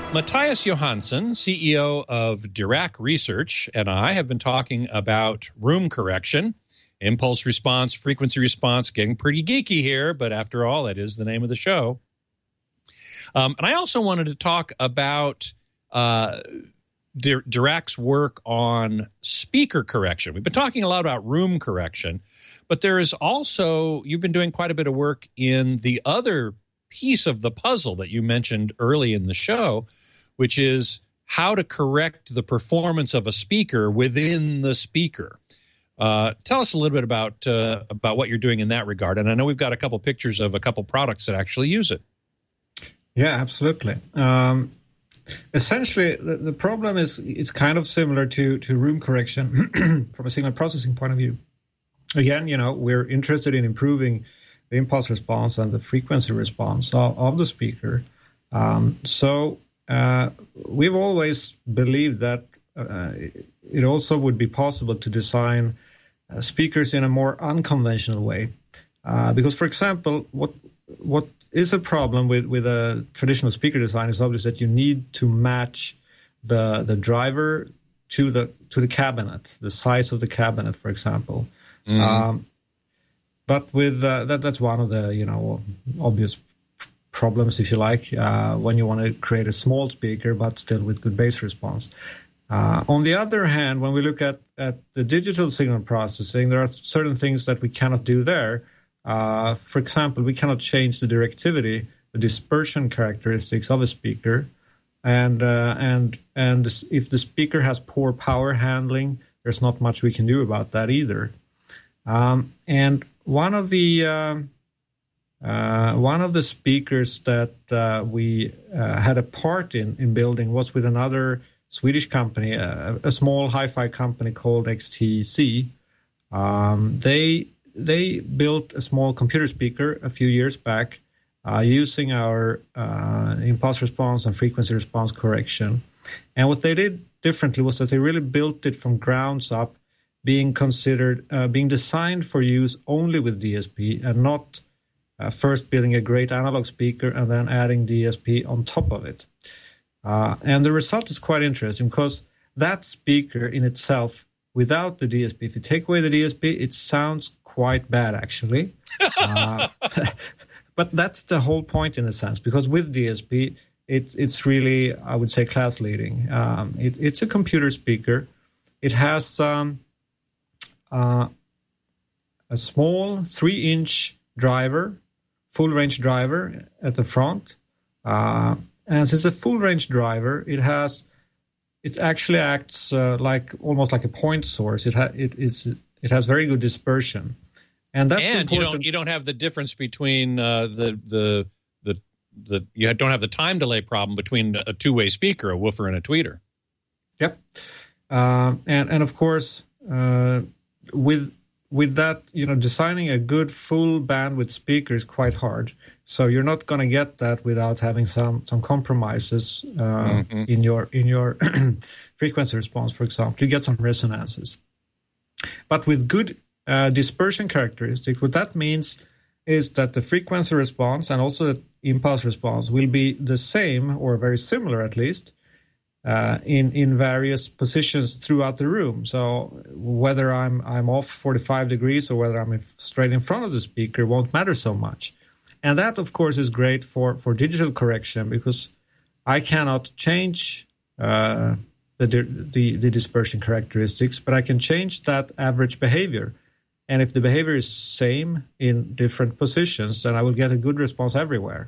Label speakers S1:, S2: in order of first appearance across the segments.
S1: Matthias Johansson, CEO of Dirac Research, and I have been talking about room correction, impulse response, frequency response, getting pretty geeky here, but after all, that is the name of the show. And I also wanted to talk about Dirac's work on speaker correction. We've been talking a lot about room correction, but there is also, you've been doing quite a bit of work in the other piece of the puzzle that you mentioned early in the show, which is how to correct the performance of a speaker within the speaker. Tell us a little bit about what you're doing in that regard. And I know we've got a couple pictures of a couple products that actually use it.
S2: Yeah, absolutely. Essentially, the problem is kind of similar to room correction from a signal processing point of view. Again, we're interested in improving the impulse response and the frequency response of the speaker. So we've always believed that it also would be possible to design speakers in a more unconventional way. Because, for example, what is a problem with a traditional speaker design is obviously that you need to match the driver to the cabinet, the size of the cabinet, for example. Mm-hmm. But with that's one of the obvious problems, if you like, when you want to create a small speaker but still with good bass response. On the other hand, when we look at the digital signal processing, there are certain things that we cannot do there. For example, we cannot change the directivity, the dispersion characteristics of a speaker, and if the speaker has poor power handling, there's not much we can do about that either. And one of the speakers that we had a part in building was with another Swedish company, a small hi-fi company called XTC. They built a small computer speaker a few years back using our impulse response and frequency response correction. And what they did differently was that they really built it from grounds up, being designed for use only with DSP and not first building a great analog speaker and then adding DSP on top of it. And the result is quite interesting because that speaker in itself, without the DSP, if you take away the DSP, it sounds quite bad, actually. But that's the whole point in a sense, because with DSP, it's really, I would say, class leading. It's a computer speaker. It has a small 3-inch driver, full range driver at the front. And since it's a full range driver, it actually acts almost like a point source. It has very good dispersion, and that's important.
S1: You don't have the difference between you don't have the time delay problem between a two-way speaker, a woofer and a tweeter.
S2: Yep, and of course with that, designing a good full bandwidth speaker is quite hard. So you're not going to get that without having some compromises in your frequency response, for example. You get some resonances. But with good dispersion characteristics, what that means is that the frequency response and also the impulse response will be the same, or very similar at least, in various positions throughout the room. So whether I'm off 45 degrees or whether I'm straight in front of the speaker won't matter so much. And that, of course, is great for digital correction because I cannot change the dispersion characteristics, but I can change that average behavior. And if the behavior is same in different positions, then I will get a good response everywhere.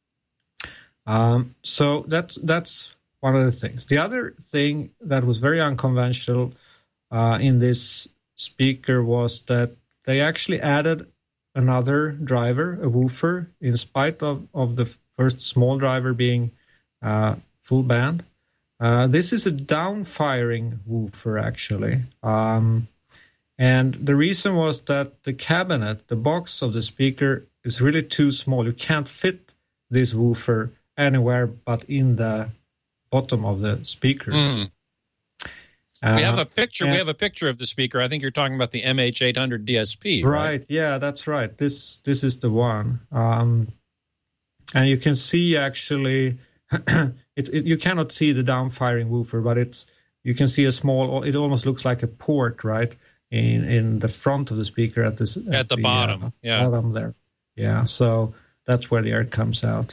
S2: So that's one of the things. The other thing that was very unconventional in this speaker was that they actually added another driver, a woofer, in spite of the first small driver being full band. This is a down-firing woofer, actually. And the reason was that the cabinet, the box of the speaker, is really too small. You can't fit this woofer anywhere but in the bottom of the speaker.
S1: Mm. We have a picture. We have a picture of the speaker. I think you're talking about the MH800 DSP, right?
S2: Yeah, that's right. This is the one, and you can see actually You cannot see the down-firing woofer, but you can see a small. It almost looks like a port, right, in the front of the speaker at
S1: the bottom,
S2: bottom there. Yeah, so that's where the air comes out.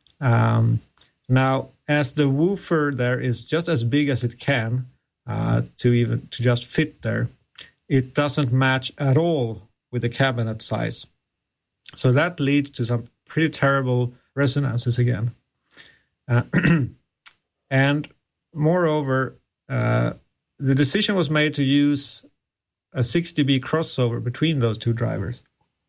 S2: Now, as the woofer there is just as big as it can to just fit there, it doesn't match at all with the cabinet size. So that leads to some pretty terrible resonances again. And moreover, the decision was made to use a 6 dB crossover between those two drivers,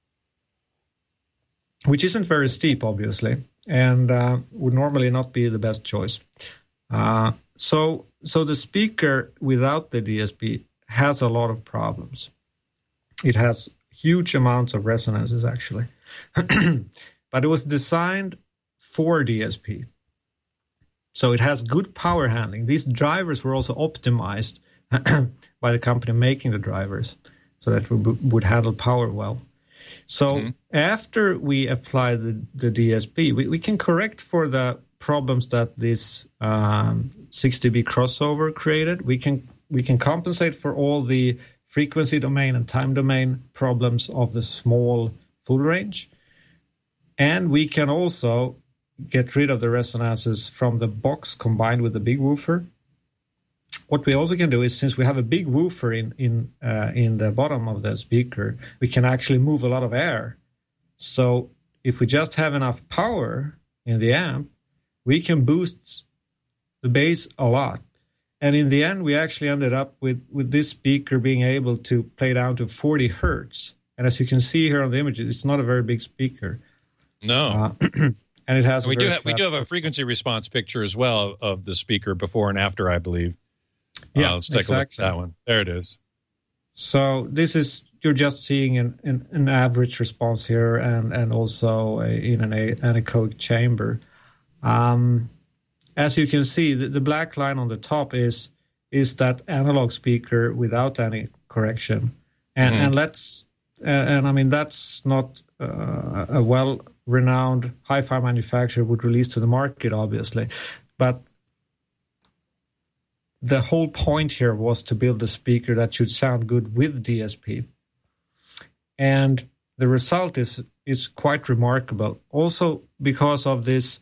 S2: which isn't very steep, obviously, and would normally not be the best choice. So the speaker without the DSP has a lot of problems. It has huge amounts of resonances, actually. But it was designed for DSP. So it has good power handling. These drivers were also optimized by the company making the drivers so that we would handle power well. So after we apply the DSP, we can correct for the problems that this 6 dB crossover created. We can compensate for all the frequency domain and time domain problems of the small full range. And we can also get rid of the resonances from the box combined with the big woofer. What we also can do is, since we have a big woofer in the bottom of the speaker, we can actually move a lot of air. So if we just have enough power in the amp, we can boost the bass a lot. And in the end, we actually ended up with this speaker being able to play down to 40 hertz. And as you can see here on the image, it's not a very big speaker.
S1: No.
S2: And it has.
S1: We do have a frequency response picture as well of the speaker before and after, I believe.
S2: Yeah,
S1: let's take a look at that one. There it is.
S2: So this is, you're just seeing an average response here, and also in an anechoic chamber. As you can see, the black line on the top is that analog speaker without any correction, and I mean that's not a well-renowned hi-fi manufacturer would release to the market, obviously, but the whole point here was to build a speaker that should sound good with DSP, and the result is quite remarkable. Also, because of this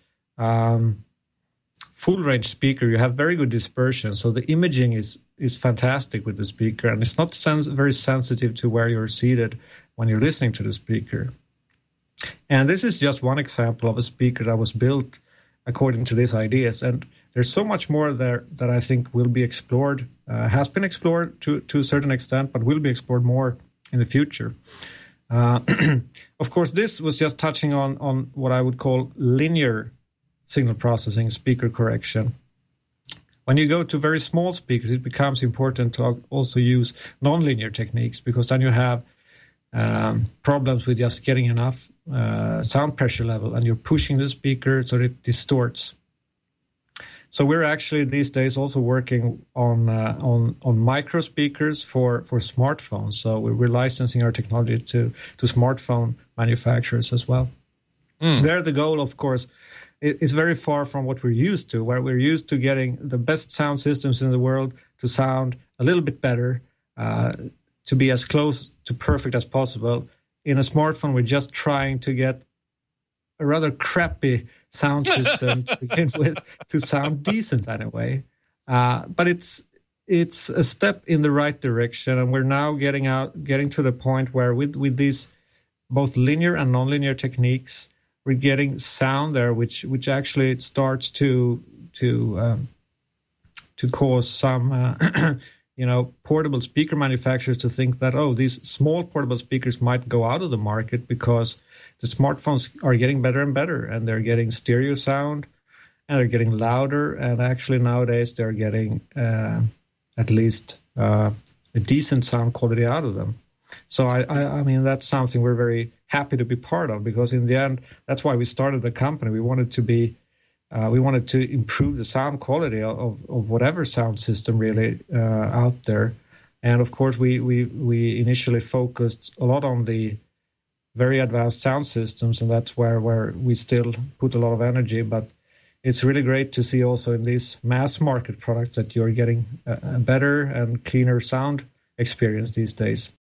S2: full range speaker, you have very good dispersion, so the imaging is fantastic with the speaker, and it's not very sensitive to where you're seated when you're listening to the speaker. And this is just one example of a speaker that was built according to these ideas, and there's so much more there that I think will be explored, has been explored to a certain extent, but will be explored more in the future. Of course, this was just touching on what I would call linear signal processing, speaker correction. When you go to very small speakers, it becomes important to also use nonlinear techniques, because then you have problems with just getting enough sound pressure level, and you're pushing the speaker so it distorts. So we're actually these days also working on micro speakers for smartphones. So we're licensing our technology to smartphone manufacturers as well. There, the goal, of course, is very far from what we're used to, where we're used to getting the best sound systems in the world to sound a little bit better, to be as close to perfect as possible. In a smartphone, we're just trying to get a rather crappy sound system to begin with to sound decent anyway. But it's a step in the right direction, and we're now getting to the point where with these both linear and nonlinear techniques, we're getting sound there, which actually starts to cause some portable speaker manufacturers to think that, these small portable speakers might go out of the market because the smartphones are getting better and better, and they're getting stereo sound, and they're getting louder, and actually nowadays they're getting at least a decent sound quality out of them. So I mean, that's something we're very happy to be part of, because in the end, that's why we started the company. We wanted to improve the sound quality of whatever sound system really out there. And of course, we initially focused a lot on the very advanced sound systems, and that's where we still put a lot of energy. But it's really great to see also in these mass market products that you're getting a better and cleaner sound experience these days.